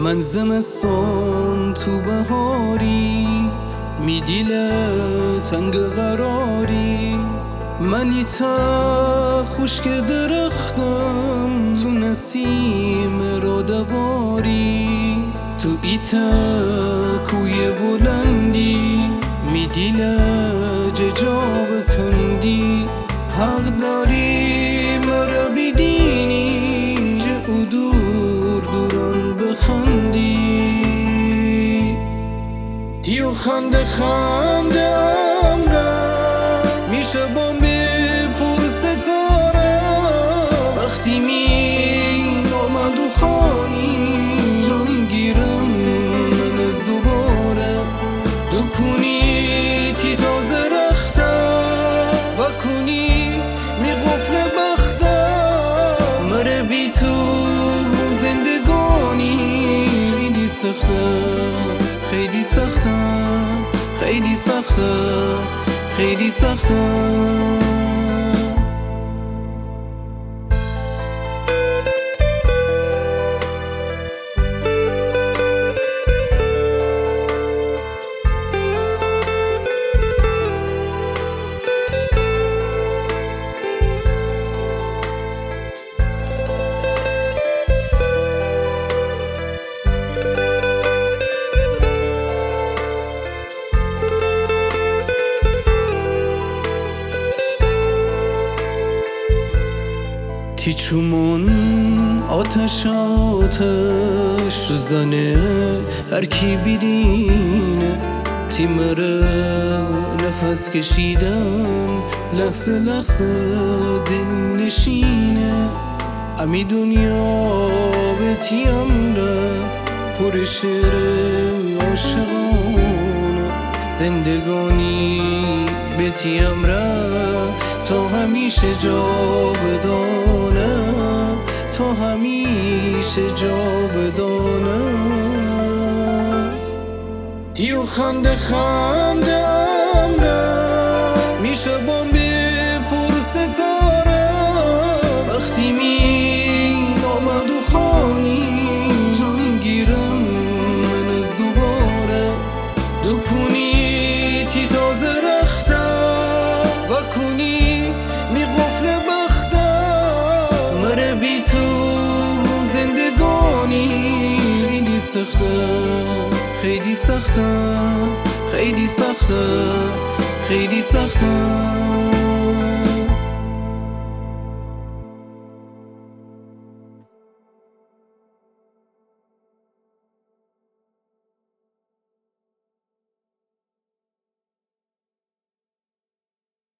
من زمستان تو بهاری میدیله تنگ قراری منی تا خشک درختم تو نسیم رادباری تو ایتا کوی بلندی میدیله جا بکندی حق داری مرا بیدینی جه او دور دوران بخندی تیو خنده خنده امرم میشه با پر ستاره وقتی می آمد و خانی جان گیرم من از دوباره دکونی تی تازه رخته و کنی می قفل بخته مره بی تو زندگانی خیلی سخته خیلی سخته خیلی سخته خیلی سخته تی چومون آتش سوزانه هر کی بیدینه تی مره نفس کشیدن لحظه لحظه دل نشینه امی دنیا به تی امره پر شعر عاشقانه زندگانی به تی امره تا همیشه جا بدانه تا همیشه جا بدانه تیو خنده خنده امرم میشه بام پر ستاره وقتی می آمد و خانی جان گیرم من از دوباره دکونی تی تازه رخته و کنی می قفل بخته مره بی تو زندگانی خیلی سخته خیلی سخته خیلی سخته خیلی سخته